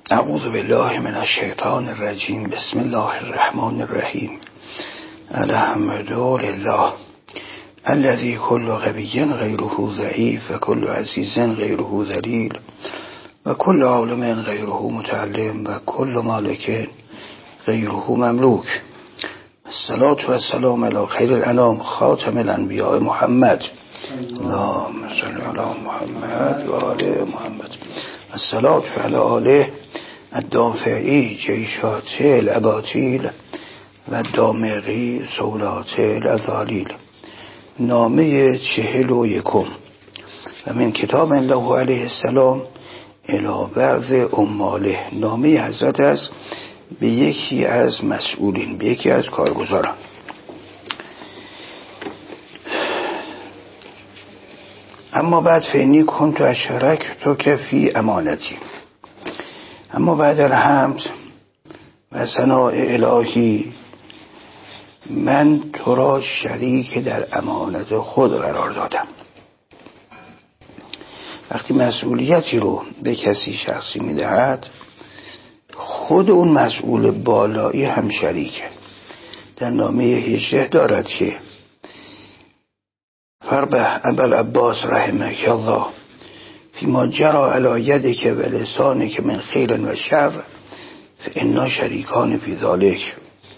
اعوذ بالله من الشیطان الرجیم. بسم الله الرحمن الرحیم. الحمد لله الذي كل غبي غيره ضعيف وكل عزيز غيره ذليل وكل عالم غيره متعلم وكل مالك غيره مملوك. الصلاة والسلام على خير الأنام خاتم الأنبياء محمد. اللهم صل على محمد و آل محمد. الصلاة على آله الدافعی جیشات الاباطیل و دامغی سولات الازالیل. نامه 41 و من کتاب الله علیه السلام الی بعض عماله. نامه حضرت است به یکی از مسئولین، به یکی از کارگزاران. اما بعد فینی کنت اشرک تو که فی امانتی. اما بعد الحمد و ثناء الهی، من تو را شریک در امانت خود قرار دادم. وقتی مسئولیتی رو به کسی شخصی میدهد، خود اون مسئول بالایی هم شریکه. در نامه 18 دارد که فربه ابوالعباس رحمه الله فیما جرى علی یدک و لسانک من خیر و شر فانا شریکان فی ذلک.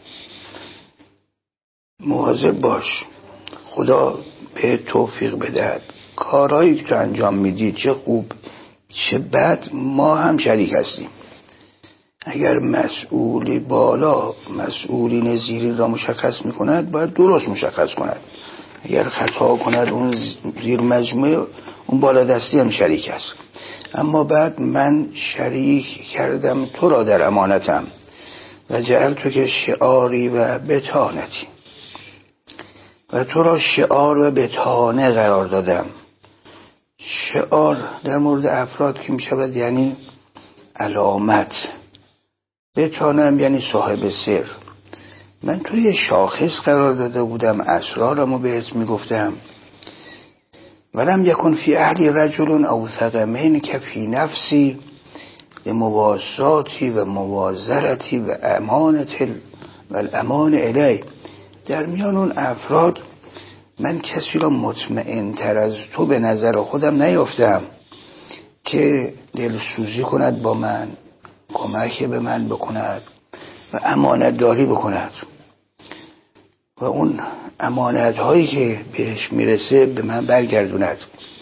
مواظب باش، خدا به توفیق بدهد. کارهایی که تو انجام میدی، چه خوب چه بد، ما هم شریک هستیم. اگر مسئولی بالا مسئولین زیرین را مشخص میکند، باید درست مشخص کند. اگر خطا کند اون زیر مجموعه، اون بالا دستی هم شریک است. اما بعد من شریک کردم تو را در امانتم و جعل تو که شعاری و بتانتی، و تو را شعار و بتانه قرار دادم. شعار در مورد افراد که می شود یعنی علامت، بتانه هم یعنی صاحب سر. من تو یه شاخص قرار داده بودم، اسرارمو بهت می گفتم. ولم یکن فی اهلی رجل اوثق منک فی نفسی لمواساتی و موازرتی و امانت و الامان الی. در میان اون افراد من کسی را مطمئن تر از تو به نظر خودم نیافتم که دلسوزی کند با من، کمک به من بکند و امانت داری بکند و اون امانت هایی که بهش میرسه به من برگردوند.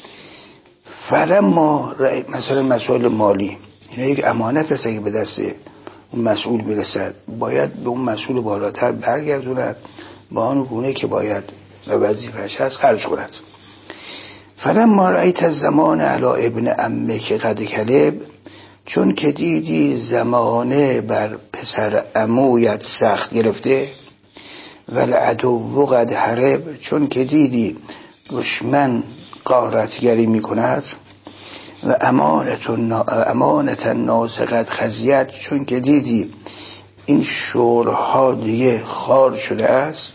فلما مثلا مسائل مالی، این یک امانت است که به دست اون مسئول میرسد، باید به اون مسئول بالاتر برگردوند با آن گونه که باید و وظیفه‌اش هست خرج کند. فلما رأیت الزمان علی ابن عمک قد کلب، چون که دیدی زمانه بر پسر عمویت سخت گرفته، والعدو قد حرب، چون که دیدی دشمن غارتگری میکند، و امانت الناس قد خزیت، چون که دیدی این شورها دیگه خار شده است،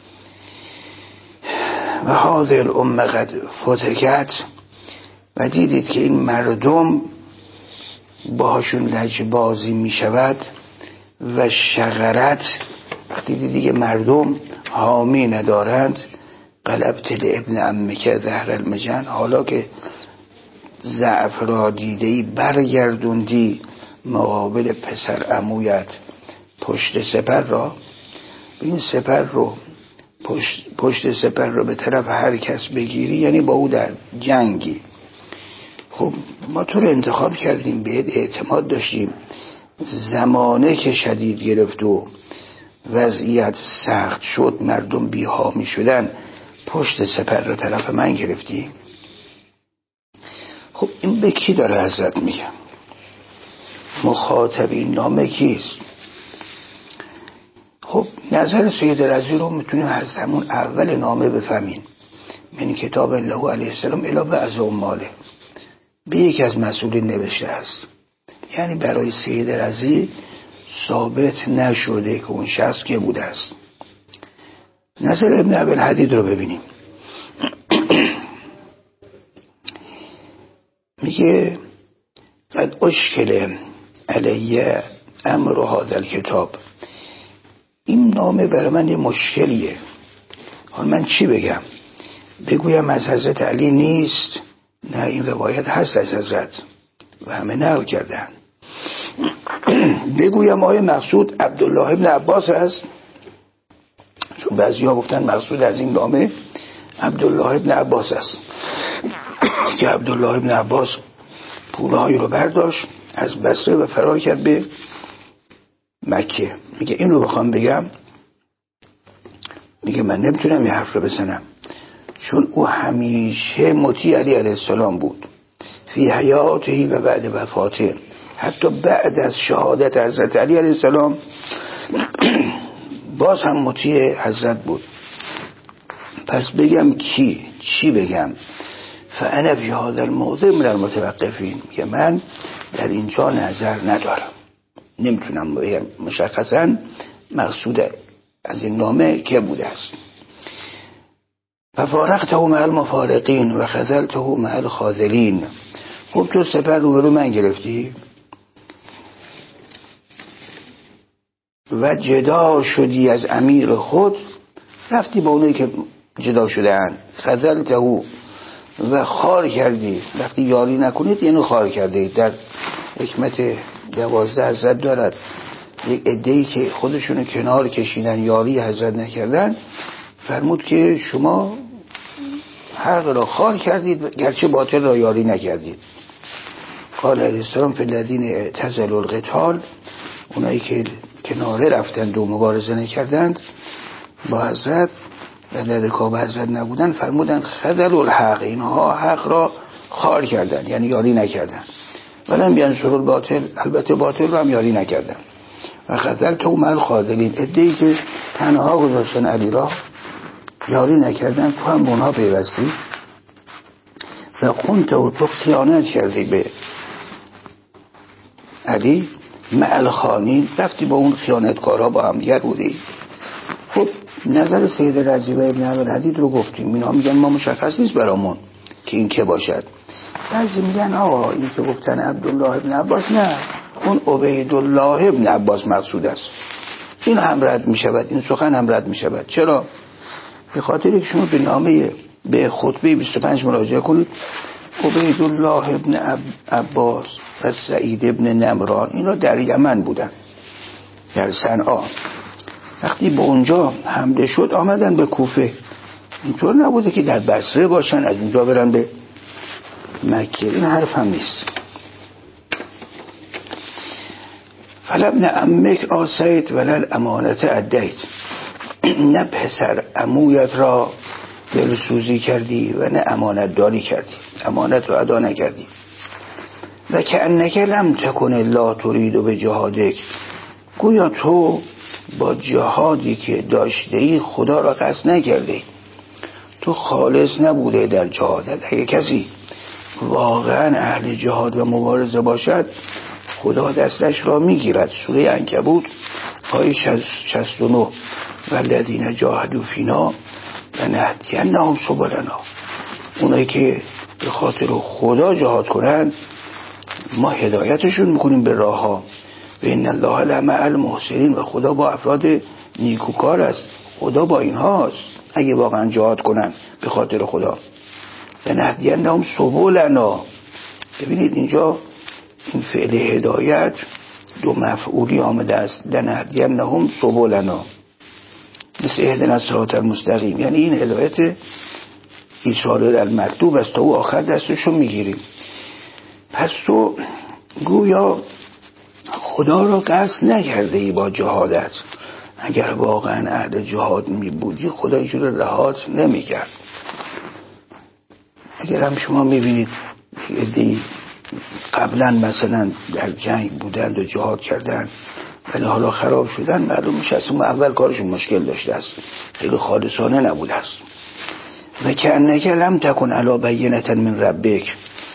و هذه الامه قد فتکت، و دیدید که این مردم باهاشون لجبازی می شود، و شغرت، وقتی دیدی که مردم حامی ندارند، قلبت لابن عمک ظهر المجن، حالا که ضعف را دیدی برگردوندی مقابل پسر عمویت پشت سپر را. این سپر رو پشت سپر رو به طرف هر کس بگیری یعنی با او در جنگی. خب ما تو رو انتخاب کردیم، بهت اعتماد داشتیم. زمانه که شدید گرفت و وضعیت سخت شد، مردم بی‌حامی شدن، پشت سپر رو طرف من گرفتی. خب این به کی داره حضرت میگه؟ مخاطب این نامه کیست؟ خب نظر سید رضی رو میتونیم از همون اول نامه بفهمین. من کتاب الله علیه السلام الی بعض عماله، به یکی از مسئولین نوشته است. یعنی برای سید رضی ثابت نشده که اون شخص که بوده است. نظر ابن ابوالحدید رو ببینیم. میگه قد اشکل علیه امر هذا الکتاب. این نامه برای من یه مشکلیه. حالا من چی بگم؟ بگویم از حضرت علی نیست؟ نه، این روایت هست از حضرت و همه نقل کردن. بگویم آیا مقصود عبدالله ابن عباس هست؟ چون بعضی ها گفتن مقصود از این نامه عبدالله ابن عباس است که عبدالله ابن عباس پولهایی رو برداشت از بصره و فرار کرد به مکه. میگه این رو بخوام بگم، میگه من نمیتونم یه حرف رو بزنم، چون او همیشه مطیع علی علیه السلام بود فی حیاته و بعد وفاته، حتی بعد از شهادت حضرت علی علیه السلام باز هم مطیع حضرت بود. پس بگم چی بگم؟ فانا فی هذا الموضع من المتوقفین، که من در اینجا نظر ندارم، نمیتونم بگم مشخصا مقصود از این نامه که بوده است. ففارقته مع المفارقین و خذلته مع الخاذلین. خب تو سپر روبرو من گرفتی و جدا شدی از امیر خود، رفتی با اونایی که جدا شده اند. خذلته و خار کردی. وقتی یاری نکنید یعنی خار کرده. در حکمت 12 حضرت دارد یک عده‌ای که خودشونو کنار کشیدن، یاری حضرت نکردن، فرمود که شما حق را خار کردید گرچه باطل را یاری نکردید. قال علیه السلام فی الذین اعتزلوا القتال، اونایی که کناره رفتند و مبارزه نکردند با حضرت و در رکاب حضرت نبودن، فرمودند خذلوا الحق، اینها حق را خار کردن یعنی یاری نکردن. ولم ینصروا الباطل، البته باطل را هم یاری نکردن. و خذلته مع الخاذلین، عده‌ای که تنها گذاشتن علی را یاری نکردن، تو هم اونها پیوستی و خونت و تو خیانت کردی به علی. مع الخانین، رفتی با اون خیانتکارها با هم دیگر بودی. خب نظر سید رضی ابن عبدالحدید رو گفتیم. اینا میگن ما مشخص نیست برامون که این که باشد. بعضی میگن آقا این که گفتن عبدالله ابن عباس، نه، اون عبیدالله ابن عباس مقصود است. این هم رد میشود، این سخن هم رد میشود. چرا؟ به خاطر که شما به نامه به خطبه 25 مراجعه کنید. عبیدالله ابن عباس و سعید ابن نمران اینا در یمن بودن، در صنعا. وقتی به اونجا حمله شد آمدن به کوفه. اینطور نبوده که در بصره باشن از اونجا برن به مکه. این حرف هم نیست. فلابن عمک آسیت ولل امانت ادیت، نه پسر عمویت را دلسوزی کردی و نه امانت داری کردی، امانت را ادا نکردی. و که انک لم تکن لا ترید به جهادک، گویا تو با جهادی که داشتی خدا را قصد نکردی، تو خالص نبوده در جهادت. اگه کسی واقعا اهل جهاد و مبارزه باشد خدا دستش را میگیرد. سوره عنکبوت آیه 69 والذین جاهدوا فینا لنهدینهم سبلنا، اونایی که به خاطر خدا جهاد کنند ما هدایتشون میکنیم به راه ها. و ان الله لمع المحسنین، و خدا با افراد نیکوکار است. خدا با اینهاست اگه واقعا جهاد کنن به خاطر خدا. لنهدینهم سبلنا. ببینید اینجا این فعل هدایت دو مفعولی آمده است. لنهدینهم سبلنا، مثل اهدنا الصراط المستقیم، یعنی این هدایت ایصال المطلوب است تا او آخر دستشو میگیریم. پس تو گویا خدا را قصد نکرده ای با جهادت. اگر واقعا اهل جهاد می بودی خدا اینجور رهات نمی کرد. اگر هم شما می بینید قبلا مثلا در جنگ بودند و جهاد کردند ولی حالا خراب شدن، معلوم میشه اصلا اول کارشون مشکل داشته است، خیلی خالصانه نبوده است. و که انک لم تکن علی بینة من ربک،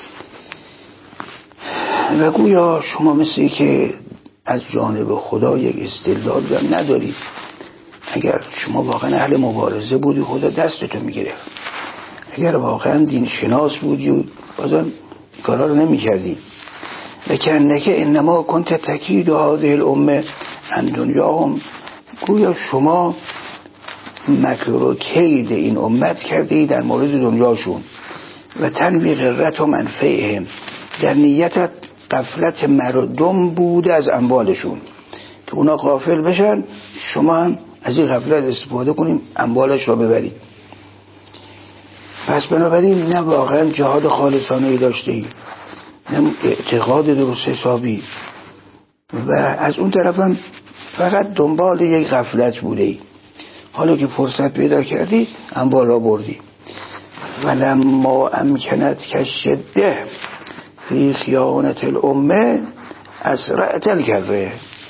و گویا شما مثل که از جانب خدا یک استدلال نداری. اگر شما واقعا اهل مبارزه بودی خدا دستتو میگرفت. اگر واقعا دین شناس بودی بازم کارا رو نمی کردی. و کنکه انما کنت تکید هذه الامه عن دنیاهم، گویا شما مکر و کید این امت کردی در مورد دنیاشون. و تنوی غرت و منفعهم، در نیتت غفلت مردم بوده از اموالشون که اونا غافل بشن، شما هم از این غفلت استفاده کنیم اموالش را ببرید. پس بنابراین نه واقعا جهاد خالصانه داشته ای، نه اعتقاد درست حسابی، و از اون طرف هم فقط دنبال یک غفلت بوده ای. حالا که فرصت پیدا کردی اموال را بردی. ولما امکنت کشده فی خیانت الامه اسرعت الکره،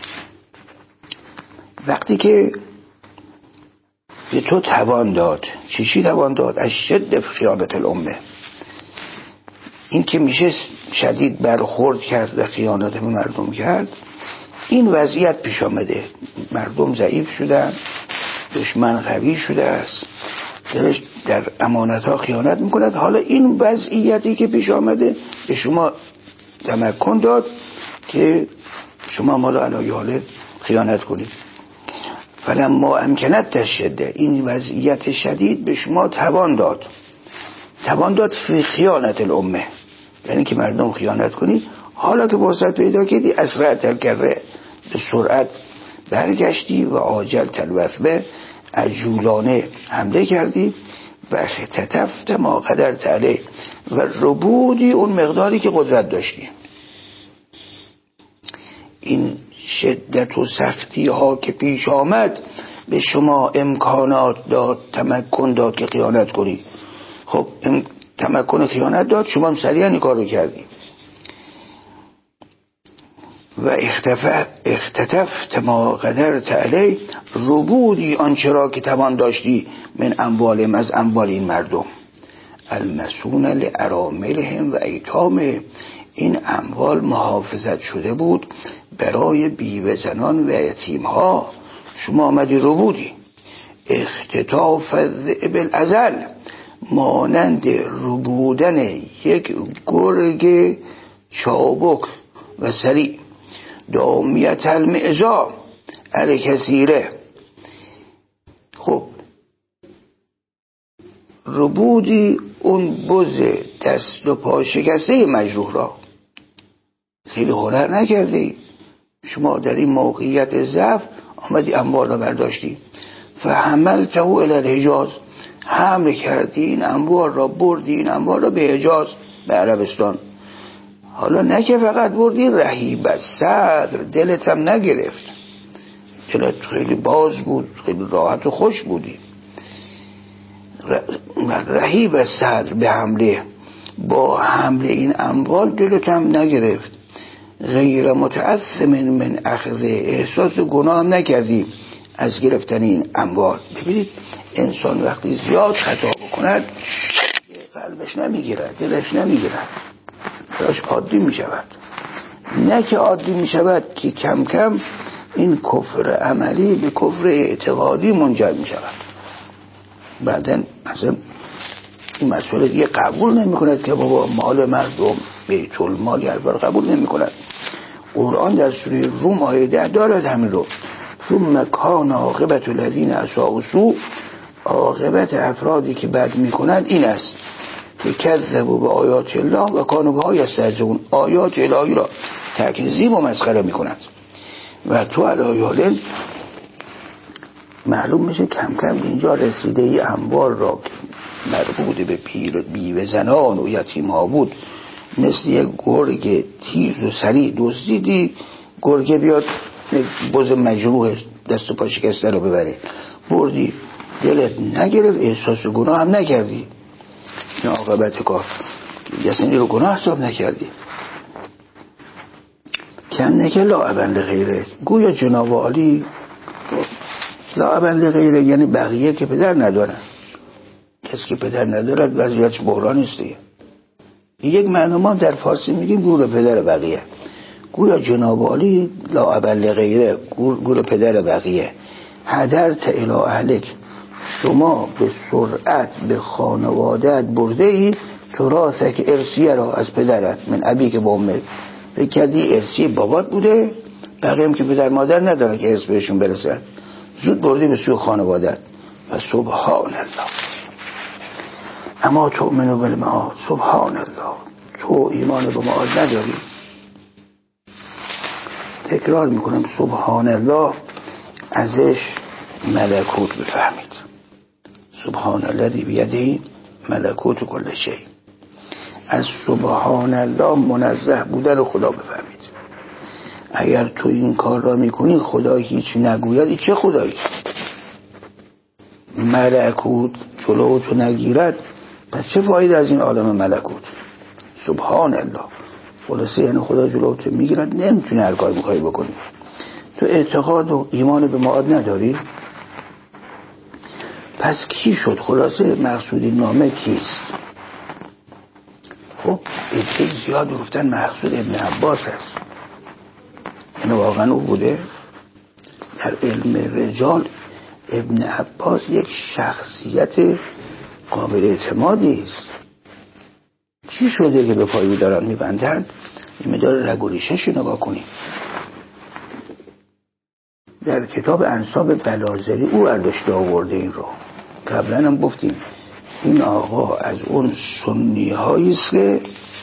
وقتی که به تو توان داد، چی توان داد؟ از شد خیانت الامه، این که میشه شدید برخورد کرد و خیانت به مردم کرد. این وضعیت پیش آمده، مردم ضعیف شدن، دشمن قوی شده است، دلش در امانت ها خیانت میکند. حالا این وضعیتی که پیش آمده به شما تمکن داد که شما مالا علی حال خیانت کنید. فلما امکنت تشده، این وضعیت شدید به شما توان داد فی خیانت الامه، یعنی که مردم خیانت کنید. حالا که فرصت پیدا کردی اسرعت الکره، به سرعت برگشتی و عاجل الوثبه، عجولانه حمله کردی و اختطفت ما قدرت علیه، و ربودی اون مقداری که قدرت داشتی. این شدت و سختی ها که پیش آمد به شما امکانات داد، تمکن داد که خیانت کنی. خب تمکن خیانت داد، شما هم سریعا این کار رو کردی. و اختطفت ما قدرت علیه، ربودی آنچه را که توان داشتی من اموالهم، از اموال این مردم، المسون لاراملهم و ایتامهم، این اموال محافظت شده بود برای بیوه زنان و یتیم ها، شما آمدی ربودی. اختطاف الذئب الازل، مانند ربودن یک گرگ چابک و سریع. دامیت المعزا الکثیره، خب ربودی اون بز دست و پا شکسته مجروح را، خیلی هنر نکردی شما در این موقعیت ضعف، آمدی اموال را برداشتی. فحملته الی الحجاز، حمل کردی این اموال را، بردی این اموال را به حجاز، به عربستان. حالا نه که فقط بردی، رهیب صدر، دلت هم نگرفت، دلت خیلی باز بود، خیلی راحت و خوش بودی. رهیب صدر به حمله، با حمله این اموال دلت هم نگرفت. غیر متعثم من اخذ، احساس گناه هم نکردی از گرفتن این اموال. ببینید انسان وقتی زیاد خطا بکند قلبش نمیگیرد، دلش نمیگیرد، دلش عادی میشود. نه که عادی میشود که کم کم این کفر عملی به کفر اعتقادی منجر میشود. بعدن اصلا این مسئله دیگه قبول نمی کند که بابا مال مردم بیت المال قبول نمی کند. قرآن در سوره روم آیه 10 دارد همین رو. ثم کان عاقبت الذین اساءوا السوء، عاقبت افرادی که بد می کنند این است که کذبوا به آیات الله و کانوا بها یستهزئون، آیات الهی را تکذیب و مسخره می کنند. و تو علیه معلوم میشه کم کم اینجا رسیده ای اموال را که مربوط به بیوه زنان و یتیم ها بود، مثل یک گرگ تیز و سریع دزدیدی، گرگ بیاد بز مجروح دست و پا شکسته رو ببره، بردی، دلت نگرفت، احساس گناه هم نکردی. این عاقبت کار، اصلا این رو گناه حساب نکردی. کنکه لا ابن غیره، گویا جناب عالی لا ابن غیره یعنی بقیه که پدر ندارن. کسی که پدر ندارد وضعیتش بحران است دیگه. یک معنی ما در فارسی میگیم گور پدر بقیه. گویا جناب عالی لا ابن غیره، گور پدر بقیه. حضرت الی اهلک، شما به سرعت به خانواده‌ات برده ای تراثک ارثیه را از پدرت، من ابی که با امت، فکر کردی ارثی بابات بوده، بقیه هم که پدر مادر ندارن که ارث بهشون برسد، زود بردی به سوی خانوادت. و سبحان الله. اما تؤمنو بالمعاد، سبحان الله، تو ایمان به معاد نداری؟ تکرار میکنم، سبحان الله ازش ملکوت بفهمید. سبحان الذی بیده ملکوت کل شیء. از سبحان الله منزه بودن خدا بفهمید. اگر تو این کار را میکنی خدا هیچ نگوید، این چه خدایی؟ ملکوت جلو تو نگیرد، پس چه فایده از این عالم ملکوت؟ سبحان الله. خلاصه یعنی خدا جلو تو میگیرد، نمیتونی هر کار میخوای بکنی. تو اعتقاد و ایمان به معاد نداری؟ پس کی شد؟ خلاصه مقصود این نامه کیست؟ خب ادعای زیاد گفتن مقصود ابن عباس است. یعنی واقعا او بوده؟ در علم رجال ابن عباس یک شخصیت قابل اعتمادی است. چی شده که به پایی دارن میبندن؟ این مدار رگولیشنش نگاه کنیم. در کتاب انساب بلازری او اردشته آورده این رو. قبلا هم گفتیم این آقا از اون سنی هایی است که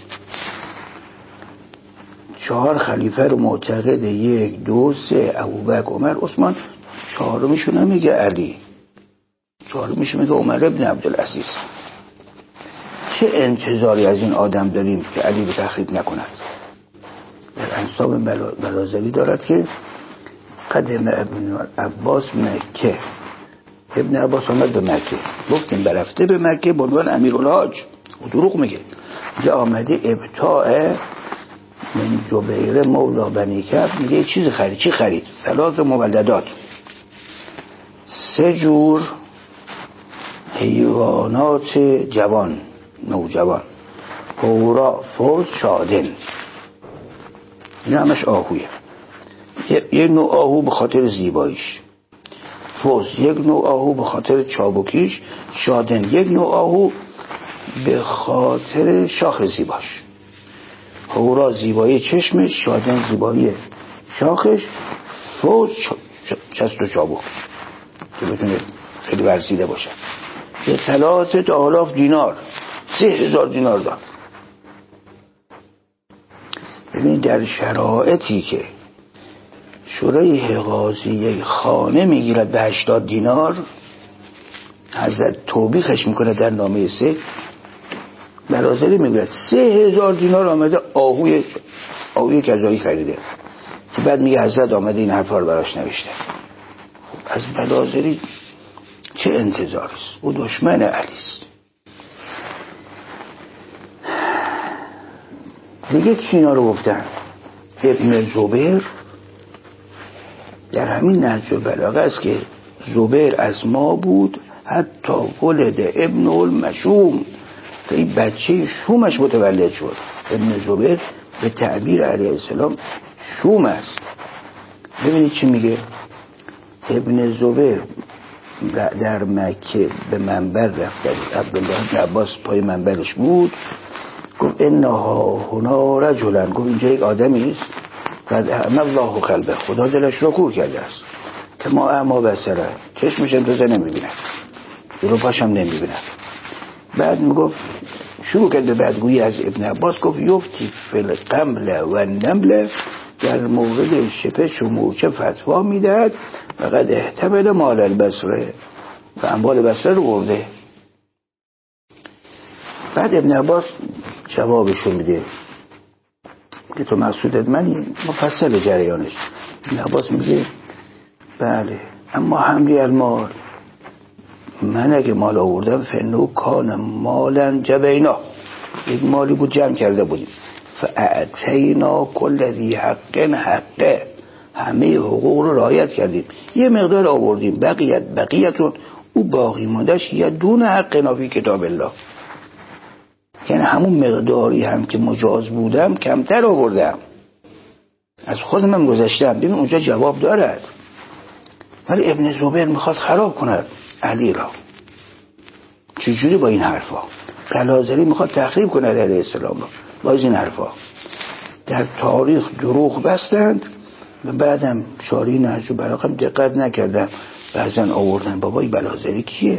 4 خلیفه رو معتقد 1 2 3 ابوبکر عمر عثمان، 4میشون هم میگه علی، 4میشون میگه عمر ابن عبدالعزیز. چه انتظاری از این آدم داریم که علی به تخریب نکند؟ در انساب بلازری دارد که قدم ابن عباس مکه، ابن عباس آمد به مکه، گفتیم برفته به مکه به عنوان امیرالحاج، و دروغ میگه. میگه آمده ابتاع من جبیر مولا بنی کعب، میگه چیز خرید. چی خرید؟ 3 مولدات، 3 جور حیوانات جوان، نوجوان، هورا، فوز، شادن. این همش آهویه. یک نوع آهو به خاطر زیباییش، فوز یک نوع آهو به خاطر چابکیش، شادن یک نوع آهو به خاطر شاخ زیباش. هورا زیبایی چشمش، شادن زیبایی شاخش، فوز چست و چابک که بتونه خیلی ورزیده باشه. به 3,000 دینار، 3,000 دینار داد. ببینید در شرایطی که شورای حقازی یک خانه میگیرد به 80 دینار، حضرت توبیخش میکنه در نامه 3 بلازری میگوید 3,000 دینار آمده آهوی کجایی خریده، که بعد میگه حضرت آمده این حرفا رو براش نوشته. خب از بلازری چه انتظاری است؟ او دشمن علی است. دیگه کی اینا رو گفتن؟ ابن زبیر در همین نهج البلاغه است که زبیر از ما بود حتی ولد ابن المشوم، تا این بچه شومش متولد شد. ابن زبیر به تعبیر علیه السلام شوم است. ببینید چی میگه ابن زبیر در مکه به منبر رفت، عبدالله بن عباس پای منبرش بود، گفت انها هنا رجلا، گفت اینجا یک آدمی است قد اعمی الله قلبه، خدا دلش رو کور کرده است، که ما اعما بصره، چشمش امتازه نمیبینه، جلو پاشم نمیبینه. بعد میگفت شروع کرد به بدگویی از ابن عباس، گفت یفتی فی القمل و النمل، در مورد شپش و مورچه فتوا میدهد، فقد احتمل مال البصره، و اموال بصره رو برده. بعد ابن عباس جوابشو میده که تو مقصودت منی، مفصل جریانش. ابن عباس میگه بله، اما حملی المال، من اگه مال آوردم فنو کان مالا جبینا، یک مالی بود جمع کرده بودیم، فاعتینا کل ذی حق حقه، همه حقوق رو رعایت کردیم، یه مقدار آوردیم، بقیتون او باقی ماندش یه دون حق نافی کتاب الله، یعنی همون مقداری هم که مجاز بودم کمتر آوردم، از خودم هم گذاشتم. ببین اونجا جواب دارد. ولی ابن زبیر میخواد خراب کند علی را. چجوری با این حرفا؟ بلازری میخواد تخریب کند علیه السلام را با این حرفا. در تاریخ دروغ بستند و بعدم شاری نهج البلاغه هم دقت نکردن، بعضن آوردن بابای بلازری کیه؟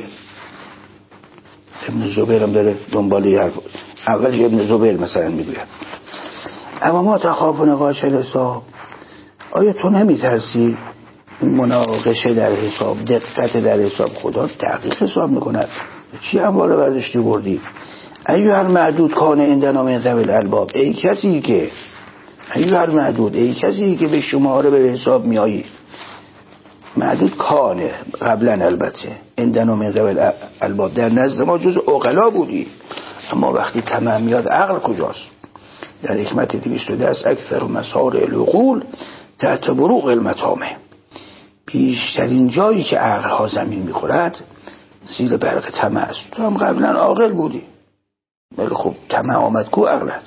ابن زبیر هم داره دنبال حرف، اولش ابن زبیر مثلا میگوید اما ما تخافون قاشر حساب، آیا تو نمیترسی مناقشه در حساب، دقت در حساب، خدا تحقیق حساب میکند، چی اموال برداشتی بردی؟ ایوه المعدود کان عندنا من ذوی الالباب، ای کسی که به شماره به حساب میایی، معدود کانه قبلا البته، عندنا من ذوی الالباب، در نزد ما جز عقلا بودی، اما وقتی تمام میاد عقل کجاست؟ در حکمت 210 اکثر مسار العقول تحت بروق المطامع، بیشترین جایی که عقلها زمین میخورد زیر برق طمع است. تو هم قبلا عاقل بودی ولی خب طمع آمد کو عقلت.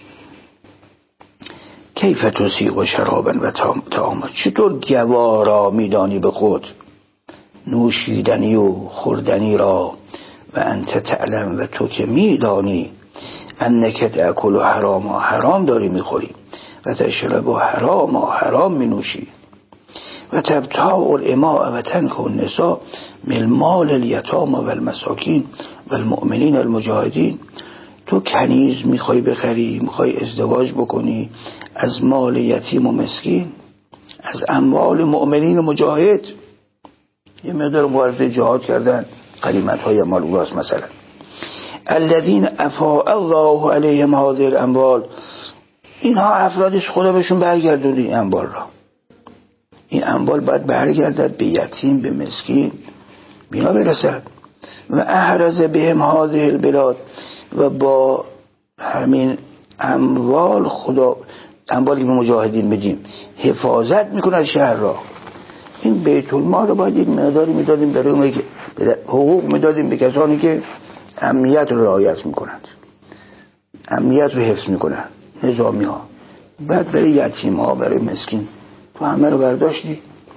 کیف تسیغ و شرابا و طعاما، چطور گوارا میدانی به خود نوشیدنی و خوردنی را، و انت تعلم و تو که میدانی انک تأکل حراما، حرام داری میخوری، و تشرب حراما، حرام مینوشی، و تبتاع الاماء و تنک النساء من مال الیتام و المساکین و المؤمنین المجاهدین، تو کنیز میخوای بخری، میخوای ازدواج بکنی از مال یتیم و مسکین، از اموال مؤمنین مجاهد، یه مقدار وارد جهاد کردن، غنیمت های مال اولاست مثلا، الذین افاء الله علیهم هذه الاموال، اینها افرادش خدا بهشون برگردونی این اموال را، این اموال باید برگردد به یتیم، به مسکین، بینا برسد، و احرز بهم هذه البلاد، و با همین اموال خدا، اموالی به مجاهدین بدیم، حفاظت میکنه از شهر را. این بیت المال رو باید یک مقداری میدادیم برای اونایی که حقوق میدادیم به کسانی که امنیت رو رعایت میکنند، امنیت رو حفظ میکنند، نظامی ها، بعد برای یتیم ها، برای مسکین، تو همه رو برداشتی.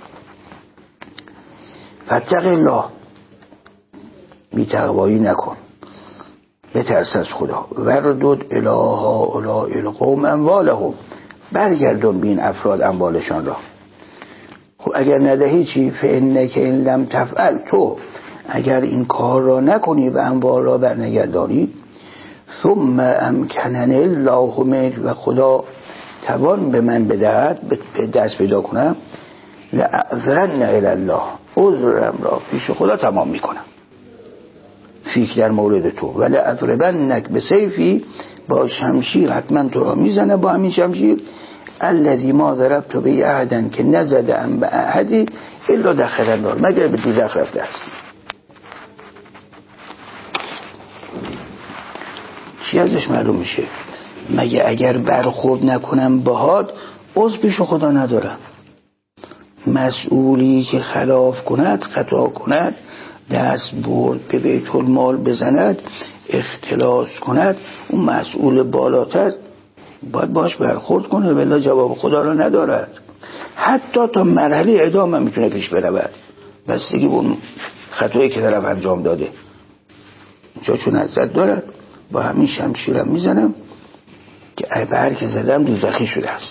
فتق الله، بی‌تقوایی نکن، بترس از خدا، وردود الی هؤلاء القوم اموالهم، برگردون به این افراد اموالشان را. خب اگر ندهی چی؟ فانک ان لم تفعل، تو اگر این کار را نکنی و اموال را برنگردانی، ثم امکنن الله منک، و خدا توان به من بدهد، به دست پیدا کنم، لأعذرن الی الله، عذرم را پیش خدا تمام میکنم، فیک در مورد تو، ولی اضربنک به سیفی، با شمشیر حتما تو را میزنه، با همین شمشیر، الذی ما ضربت به احدا، که نزده ام به احدی الا دخل النار، مگر به دوزخ رفته است. چی ازش معلوم میشه؟ مگه اگر برخورد نکنم باهات عذر پیش خدا ندارم؟ مسئولی که خلاف کند، خطا کند، دست برد به بیت المال بزند، اختلاس کند، اون مسئول بالاتر باید باش برخورد کنه، ولی جواب خدا را ندارد. حتی تا مرحله اعدام هم میتونه پیش برود، بستگی به اون خطایی که طرف انجام داده. اینجا چون عزت دارد، با همین شمشیرم میزنم که هر که زدم دوزخی شده است.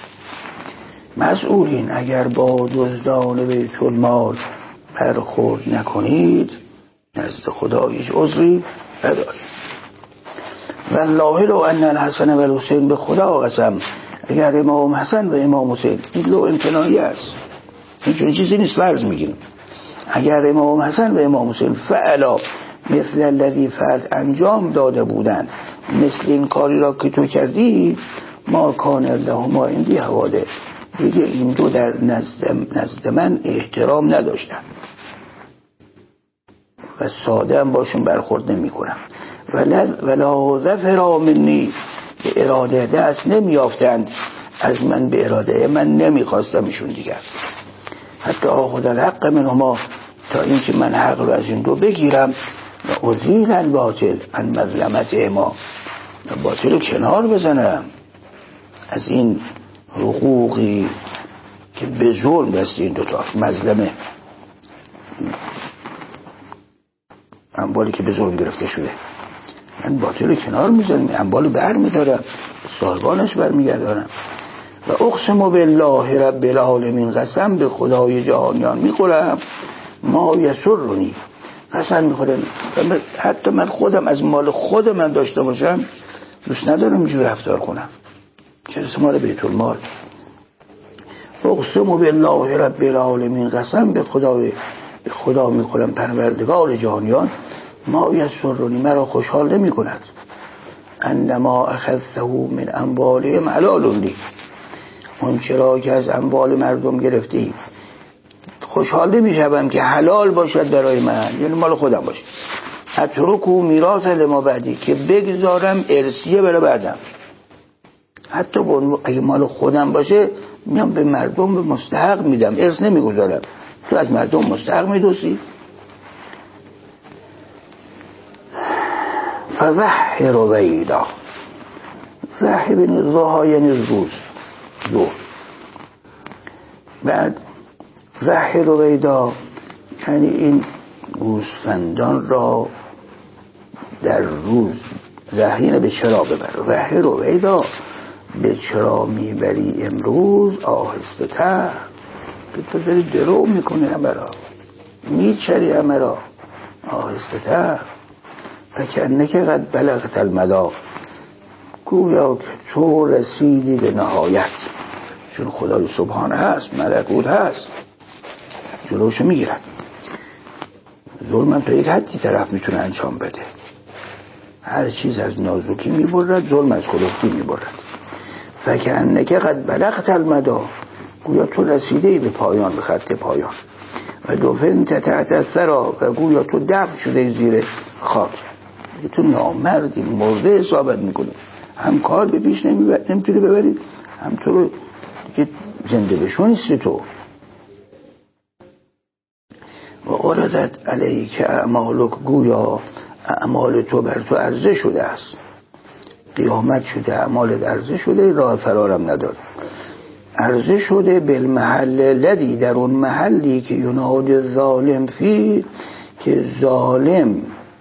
مسئولین اگر با دزدان بیت المال برخورد نکنید، نزد خدا هیچ عذری ندارید. والله لو ان الحسن و الحسین، به خدا قسم اگر امام حسن و امام حسین، این لو امتناعی است، این چیزی نیست، فرض میگیریم، اگر امام حسن و امام حسین فعلا مثل الذی فعل، انجام داده بودند مثل این کاری را که تو کردی، ما کان لهما عندی حواله، دیگه این دو در نزد من احترام نداشتن و ساده هم باشون برخورد نمی کنم. ولا ظفر منی، به اراده دست نمی یافتند از من، به اراده من نمی خواستم ایشون دیگر، حتی آخذ الحق منهما، تا اینکه من حق رو از این دو بگیرم، و ازیل الباطل عن مظلمتهما، باطل رو کنار بزنم از این حقوقی که به ظلم دست این دوتا، مظلمه اموالی که به ظلم گرفته شده، من باطل رو کنار میذارم، اموال بر میدارم، صاحبانش برمیگردارم. و اقسم بالله رب العالمین، قسم به خدای جهانیان میخورم، ما یسرنی، قسم میخورم حتی من خودم از مال خود من داشته باشم دوست ندارم اینجور رفتار کنم، چه مال بیت المال. اقسم بالله رب العالمین، قسم به خدا میخورم پروردگار جهانیان، ما یسرنی، مرا خوشحال نمی کند، انما اخذته من اموالهم حلال لی، اون چرا که از اموال مردم گرفتی خوشحال نمیشم که حلال باشد برای من، یعنی مال خودم باشه. اترکو میراث لما بعدی، که بگذارم ارثیه برای بعدم، حتی اگه مال خودم باشه میام به مردم به مستحق میدم، ارث نمیگذارم. تو از مردم مستحق میدوسی. فضح رویدا، ضحی بین ضحا یعنی روز، ظهر. بعد ضحی رویدا یعنی این گوسفندان را در روز، ضحی به چرا ببر، ضحی رویدا به چرا میبری امروز آهسته تر، که تو داری درو میکنی همه را، میچری همه را آهسته تر. فکنک قد بلغت المدا، گویا که تو رسیدی به نهایت، چون خدای سبحانه هست، ملکوت هست، جلوشو میگیرد. ظلم تا یک حدی طرف میتونه انجام بده، هر چیز از نازکی میبرد، ظلم از خلقتی میبرد. فکنک قد بلغت المدا، گویا تو رسیدی به پایان، به خط پایان. و دفنت تحت الثری، و گویا تو دفن شده زیر خاک، تو نامردی، مرده حسابت میکنی، هم کار به پیش نمیتونی ببری، هم تو رو زنده بشو نیستی تو. و عرضت علیک اعمالک، گویا اعمال تو بر تو عرضه شده است، قیامت شده، اعمالت عرضه شده، راه فرارم نداره. عرضه شده بالمحل لدی، در اون محلی که یناد ظالم فی، که ظالم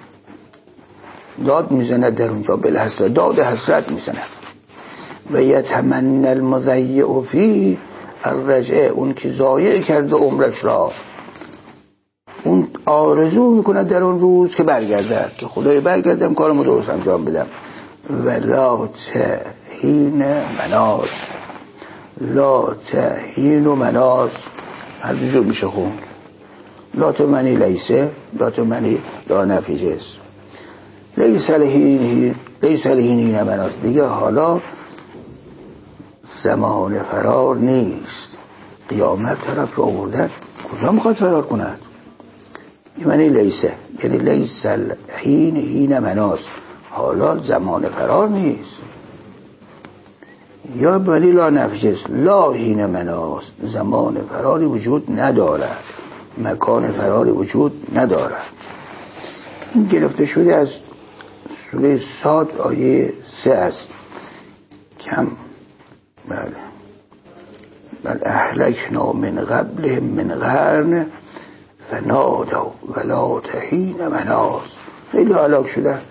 داد میزند در اونجا، بالحسرت، داد حسرت میزند. و یتمنى المضیع فی الرجع، اون که ضایع کرده عمرش را، اون آرزو میکند در اون روز که برگردد، که خدای برگردم کارمو درست انجام بدم. و لا تهین مناس، لا تهین و مناس هر جور میشه خون، لا تمنی لیسه، لا تمنی لا نفیجز، لیس لهین مناس، دیگه حالا زمان فرار نیست. قیامت طرف رو آوردن، کجا میخواد فرار کند؟ یعنی لیسه، یعنی لیس الحین مناس، حالا زمان فرار نیست. یا ولی لا نفجس، لا حین مناس، زمان فراری وجود ندارد، مکان فراری وجود ندارد. این گرفته شده از سوره صاد آیه 3 است. کم بله بل اهلکنا من قبلهم من قرن فنادوا ولا تهین مناس، خیلی هلاک شدن،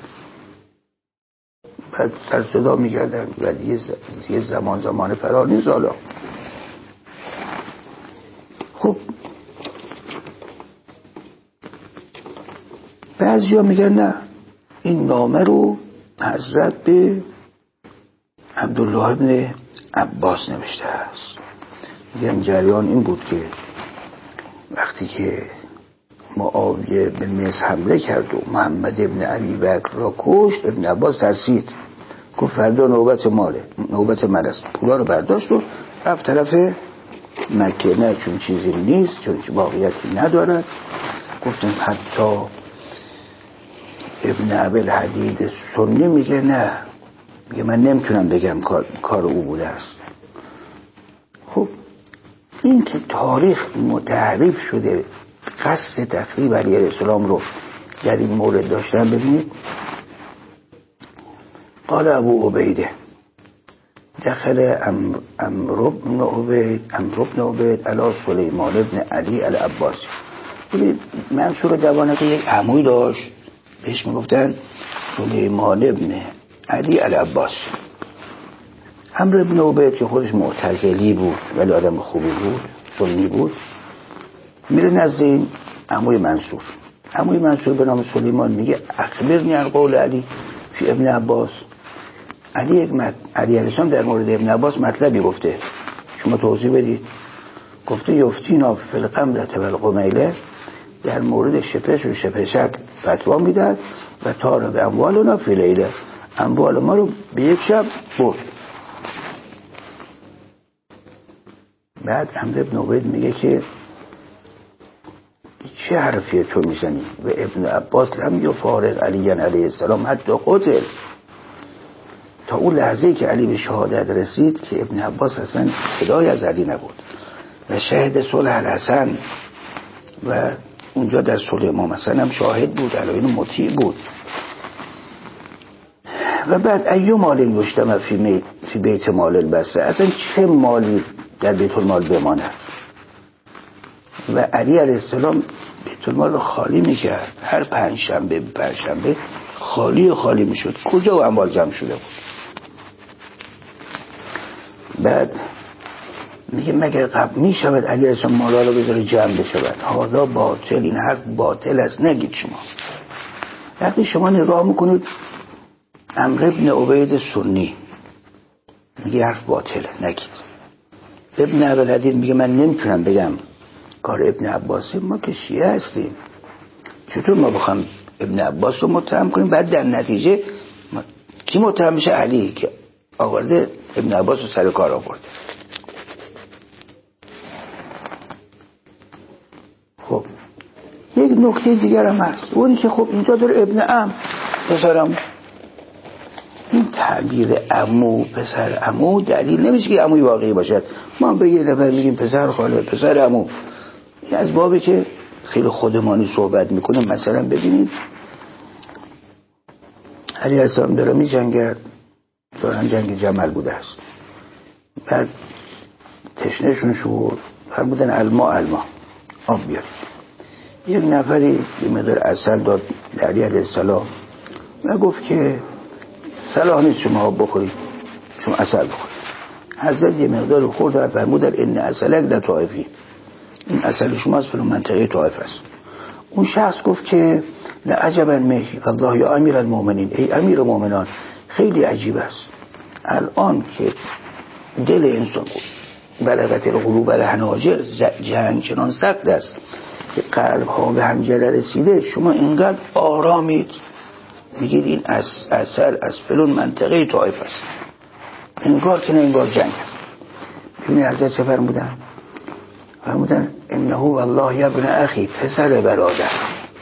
بعد سر صدا میکردن و یه زمان فرار نیست. حالا خب بعضی ها میگن نه، این نامه رو حضرت به عبدالله ابن عباس نوشته است. میگن جریان این بود که وقتی که معاویه به مصر حمله کرد و محمد ابن علی بکر را کشت، ابن عباس ترسید، گفت فردا نوبت من است، پولا رو برداشت و رفت طرف مکه. نه چون چیزی نیست، چون واقعیتی ندارد. گفتم حتی ابن عبل حدید سنی میگه نه، میگه من نمیتونم بگم کار او بوده است. خب این که تاریخ متعریف شده، قصد تخریب علیه السلام رو در این مورد داشتن. ببینید قال ابو عبیده دخل عمرو بن عبید علی سلیمان ابن علی العباسی. ببینید منصور دوانقی یک عموی داشت، بهش میگفتن سلیمان ابن علی العباس. عمرو بن عبید که خودش معتزلی بود ولی آدم خوبی بود، سنی بود، میره نزد این عموی منصور. عموی منصور به نام سلیمان میگه اخبرنی عن قول علی فی ابن عباس. علی علیه السلام در مورد ابن عباس مطلبی گفته، شما توضیح بدید. گفته یفتینا فی القملة و القمیله، در مورد شپش و شپشک فتوا میداد و تارب اموالنا فی لیله، اموال ما رو به یک شب برد. بعد عمرو بن عبید میگه که چه حرفیه تو میزنی؟ و ابن عباس لم یفارق علی علیه السلام حتی قتل، تا اون لحظه که علی به شهادت رسید که ابن عباس اصلا صدای از علی نبود و شهد صلح الحسن و اونجا در صلح امام حسن هم شاهد بود، علاوه مطیع بود. و بعد ایو مال یجتمع فی بیت مال البصره، اصلا چه مالی در بیت المال بماند؟ و علی علیه السلام بیت المال رو خالی میکرد، هر پنجشنبه خالی میشد. کجا و اموال جمع شده بود؟ بعد میگه مگر قبل میشود علی علیه السلام مالا رو بذاره جمع بشود؟ هذا باطل، این حرف باطل است. نگید شما. وقتی شما نگاه میکنید عمرو بن عبید سنی میگه حرف باطله، نگید. ابن عبدالحدید میگه من نمیتونم بگم کار ابن عباسه، ما که شیعه هستیم، چطور ما بخوام ابن عباس رو متهم کنیم؟ بعد در نتیجه کی متهم میشه؟ علی که آورده ابن عباس رو سر کار آورده. خب یک نکته دیگر هم هست، اونی که خب اینجا داره ابن عم پسرم، این تعبیر عمو پسر عمو دلیل نمیشه که عموی واقعی باشد. ما به یه نفر میگیم پسر خاله، پسر عمو، این از بابی که خیلی خودمانی صحبت میکنه. مثلا ببینید علی السلام داره میجنگه، دارن جنگ جمل بوده است، بعد تشنهشون شد، فرمودن الما آب بیارید. یک نفری یه مقدار عسل داد علی علیه السلام و گفت که صلاح نیست شما آب بخورید، شما عسل بخورید. حضرت یه مقدار خورد و فرمودن ان عسلک در طائفی، این عسل شما از فلان منطقه طائف است. اون شخص گفت که لعجبا مهی والله یا امیر المؤمنین، ای امیر المؤمنان خیلی عجیب است الان که دل انسان بلغت القلوب الحناجر، جنگ چنان سخت است که قلب ها به حنجره رسیده، شما اینقدر آرامید میگید این اثر از فلان منطقه طائف است. انگار که نه انگار جنگ است. ببینید حضرت چه فرمودن؟ فرمودن انه والله یا ابن اخی، پسر برادر،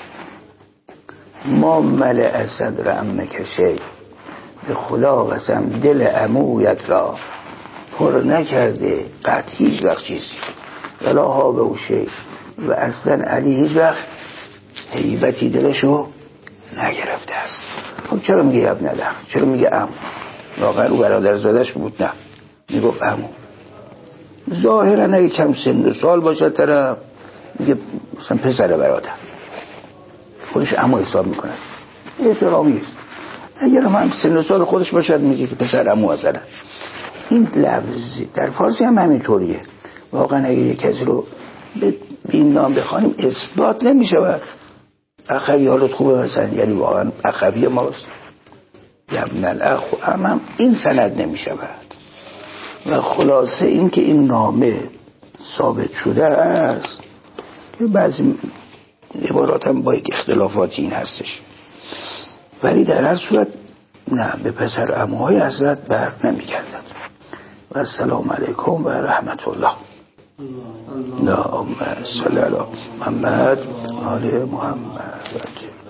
ما ملء صدر عمک شی، به خدا قسم دل عمویت را پر نکرده قط هیچ وقت چیزی، ولا ها به او شی، و اصلا علی هیچ وقت هیبتی دلشو نگرفته است. خب چرا میگه ابن الاخ؟ چرا میگه عمو؟ واقعا او برادر زادش بود؟ نه، میگفت عمو. ظاهرا اگه کم سن و سال باشه طرف میگه مثلا پسر برادر، خودش عمو حساب میکنه، احترامی است. اگر هم سن و سال خودش باشد میگه که پسر عمو هستن. این لفظی در فارسی هم همینطوریه. واقعا اگه یک کسی رو به این نام بخوانیم اثبات نمیشه. اخوی حالت خوبه مثلا، یعنی واقعا اخوی ماست، ابن الاخ هم این سند نمیشود. و خلاصه این که این نامه ثابت شده است که بعضی عبارات هم با یک اختلافاتی این هستش، ولی در هر صورت نه، به پسر عموهای حضرت بر نمیگردد. و السلام علیکم و رحمت الله. اللهم صل علی محمد و آل محمد.